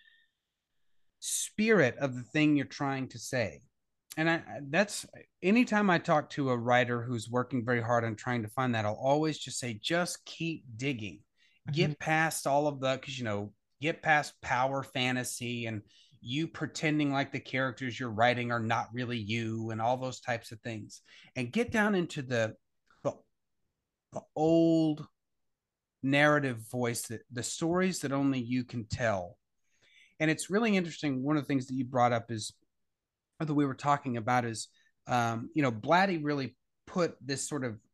Speaker 2: spirit of the thing you're trying to say. And that's anytime I talk to a writer who's working very hard on trying to find that, I'll always just say, just keep digging, get past all of the, because get past power fantasy and you pretending like the characters you're writing are not really you and all those types of things, and get down into the, the old narrative voice, that the stories that only you can tell. And it's really interesting. One of the things that you brought up is, or that we were talking about, is, Blatty really put this sort of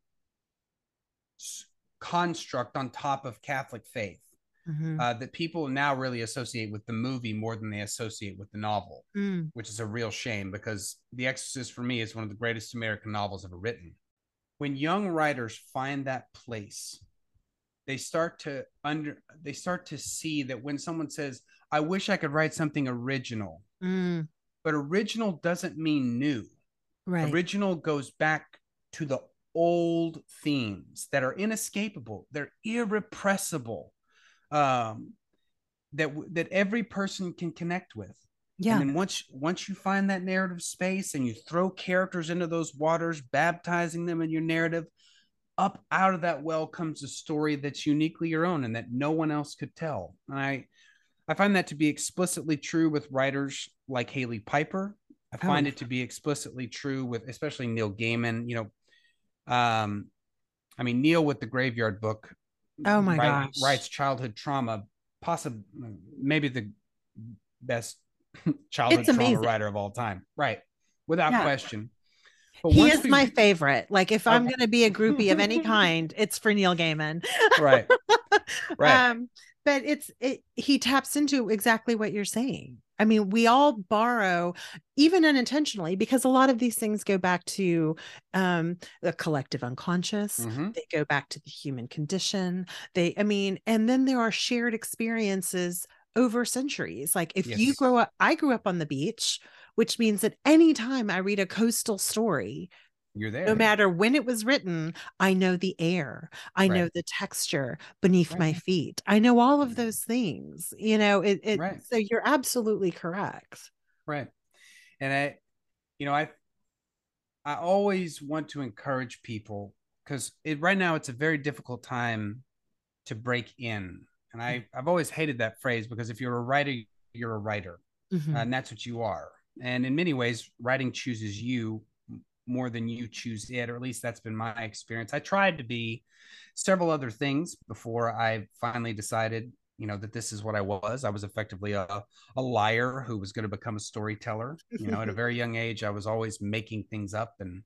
Speaker 2: construct on top of Catholic faith, that people now really associate with the movie more than they associate with the novel, which is a real shame, because The Exorcist for me is one of the greatest American novels ever written. When young writers find that place, they start to see that when someone says, I wish I could write something original, but original doesn't mean new.
Speaker 1: Right.
Speaker 2: Original goes back to the old themes that are inescapable, they're irrepressible, that every person can connect with.
Speaker 1: Yeah.
Speaker 2: And then once you find that narrative space and you throw characters into those waters, baptizing them in your narrative, up out of that well comes a story that's uniquely your own and that no one else could tell. And I find that to be explicitly true with writers like Haley Piper. I find it to be explicitly true with especially Neil Gaiman. Neil with the Graveyard Book.
Speaker 1: Oh my gosh.
Speaker 2: Writes childhood trauma, possibly maybe the best childhood trauma writer of all time. Right. Without question.
Speaker 1: But he is my favorite. Like, if I'm going to be a groupie of any kind, it's for Neil Gaiman.
Speaker 2: Right.
Speaker 1: But he taps into exactly what you're saying. I mean, we all borrow, even unintentionally, because a lot of these things go back to the collective unconscious. They go back to the human condition. And then there are shared experiences over centuries. Like, if you grow up, I grew up on the beach, which means that anytime I read a coastal story,
Speaker 2: you're there.
Speaker 1: No matter when it was written, I know the air. I know the texture beneath my feet. I know all of those things. So you're absolutely correct.
Speaker 2: Right. And I always want to encourage people, because right now it's a very difficult time to break in. And I've always hated that phrase, because if you're a writer, you're a writer. And that's what you are. And in many ways, writing chooses you more than you choose it, or at least that's been my experience. I tried to be several other things before I finally decided, that this is what I was. I was effectively a liar who was going to become a storyteller. At a very young age, I was always making things up. And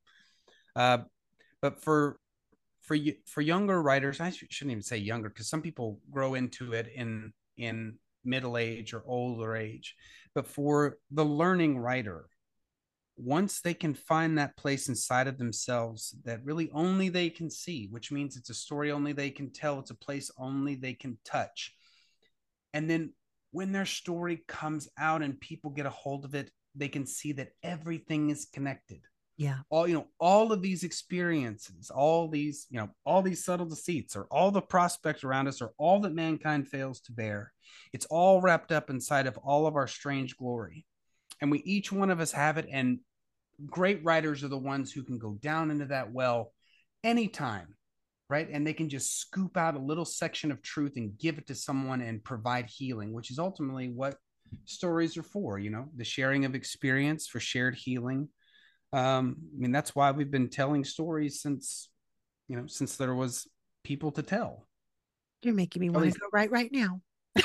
Speaker 2: but for younger writers, I shouldn't even say younger, because some people grow into it in middle age or older age. But for the learning writer, once they can find that place inside of themselves that really only they can see, which means it's a story only they can tell, it's a place only they can touch. And then when their story comes out and people get a hold of it, they can see that everything is connected.
Speaker 1: Yeah.
Speaker 2: All of these experiences, all these subtle deceits, or all the prospects around us, or all that mankind fails to bear, it's all wrapped up inside of all of our strange glory. And each one of us have it. And great writers are the ones who can go down into that well anytime, right? And they can just scoop out a little section of truth and give it to someone and provide healing, which is ultimately what stories are for, the sharing of experience for shared healing. I mean, that's why we've been telling stories since there was people to tell.
Speaker 1: You're making me want to go right now.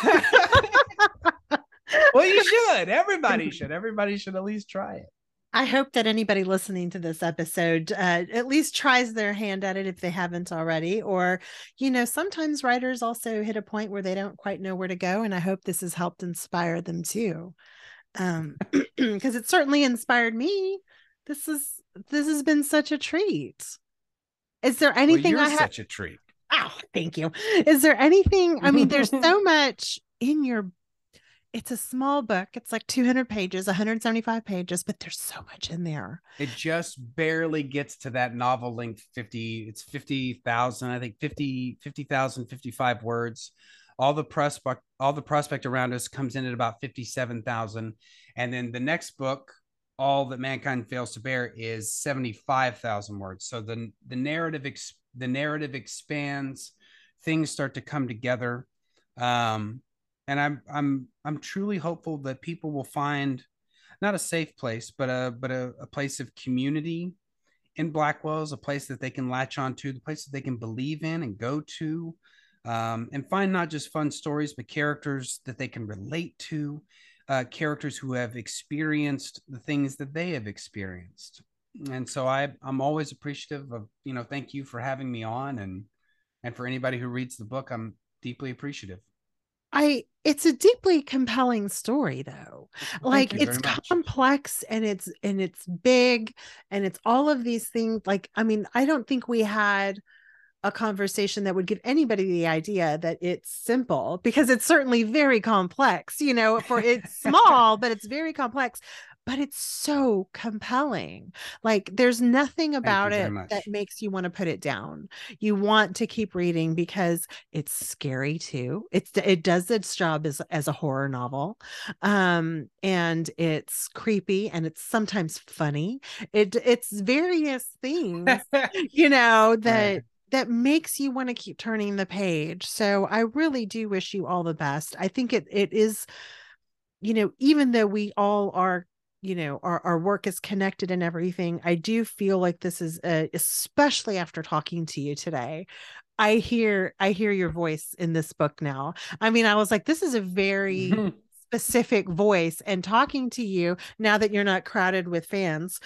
Speaker 2: Well, you should. Everybody should. Everybody should at least try it.
Speaker 1: I hope that anybody listening to this episode at least tries their hand at it if they haven't already. Or, sometimes writers also hit a point where they don't quite know where to go. And I hope this has helped inspire them too. Because it certainly inspired me. This has been such a treat. Is there anything
Speaker 2: you're such a treat.
Speaker 1: Oh, thank you. Is there anything? I mean, there's so much in it's a small book. It's like 200 pages, 175 pages, but there's so much in there.
Speaker 2: It just barely gets to that novel length 50,000, I think 50,000, 55 words. All the prospect around us comes in at about 57,000. And then the next book, All That Mankind Fails to Bear, is 75,000 words. So the narrative expands, things start to come together. And I'm truly hopeful that people will find not a safe place, but a place of community in Blackwell's, a place that they can latch onto, the place that they can believe in and go to, and find not just fun stories, but characters that they can relate to, characters who have experienced the things that they have experienced. And so I'm always appreciative of, thank you for having me on, and for anybody who reads the book, I'm deeply appreciative.
Speaker 1: It's a deeply compelling story though. Like it's complex and it's big and it's all of these things. Like, I mean, I don't think we had a conversation that would give anybody the idea that it's simple, because it's certainly very complex, for it's small, but it's very complex, but it's so compelling. Like there's nothing about it that makes you want to put it down. You want to keep reading because it's scary too. It does its job as a horror novel. And it's creepy and it's sometimes funny. It's various things, that makes you want to keep turning the page. So I really do wish you all the best. I think it is, even though we all are, our work is connected and everything, I do feel like this is especially after talking to you today, I hear your voice in this book now. I mean, I was like, this is a very specific voice, and talking to you now that you're not crowded with fans,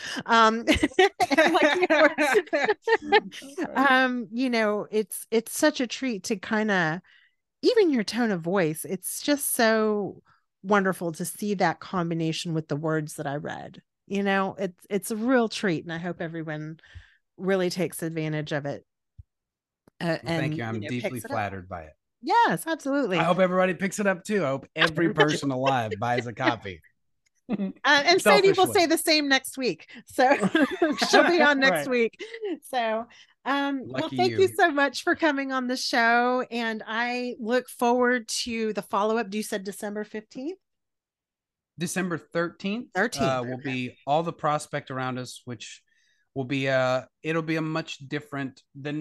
Speaker 1: it's such a treat to kind of, even your tone of voice, it's just so wonderful to see that combination with the words that I read. It's a real treat, and I hope everyone really takes advantage of it.
Speaker 2: Thank you. I'm deeply flattered by it.
Speaker 1: Yes, absolutely.
Speaker 2: I hope everybody picks it up too. I hope every person alive buys a copy.
Speaker 1: And Sadie will say the same next week. So she'll be on next week. So well, thank you so much for coming on the show. And I look forward to the follow-up. You said December 15th?
Speaker 2: December 13th. Will be All the Prospect Around Us, which will be it'll be a much different, the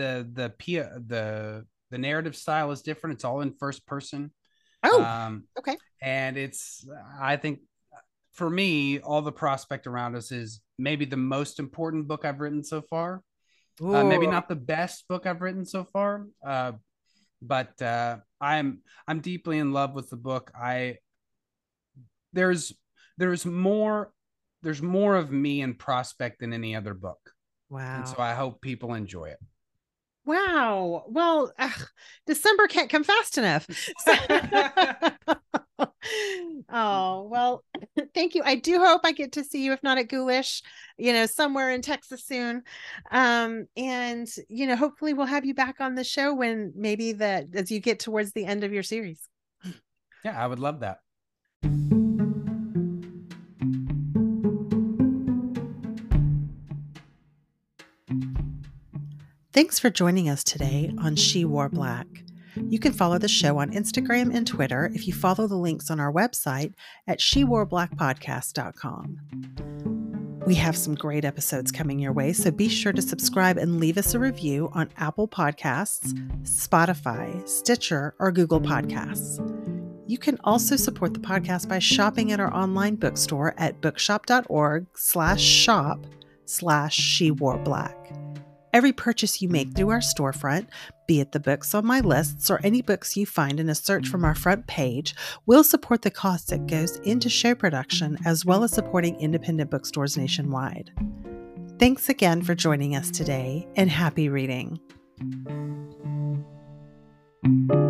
Speaker 2: narrative style is different. It's all in first person.
Speaker 1: Oh, okay.
Speaker 2: And I think for me, All the Prospect Around Us is maybe the most important book I've written so far. Maybe not the best book I've written so far, but I'm deeply in love with the book. There's more of me in Prospect than any other book.
Speaker 1: Wow.
Speaker 2: And so I hope people enjoy it.
Speaker 1: Wow. Well, December can't come fast enough. Oh, well, thank you. I do hope I get to see you, if not at Ghoulish, somewhere in Texas soon. And, hopefully we'll have you back on the show when maybe as you get towards the end of your series.
Speaker 2: Yeah, I would love that.
Speaker 1: Thanks for joining us today on She Wore Black. You can follow the show on Instagram and Twitter if you follow the links on our website at sheworeblackpodcast.com. We have some great episodes coming your way, so be sure to subscribe and leave us a review on Apple Podcasts, Spotify, Stitcher, or Google Podcasts. You can also support the podcast by shopping at our online bookstore at bookshop.org/shop/SheWoreBlack. Every purchase you make through our storefront, be it the books on my lists or any books you find in a search from our front page, will support the cost that goes into show production as well as supporting independent bookstores nationwide. Thanks again for joining us today, and happy reading.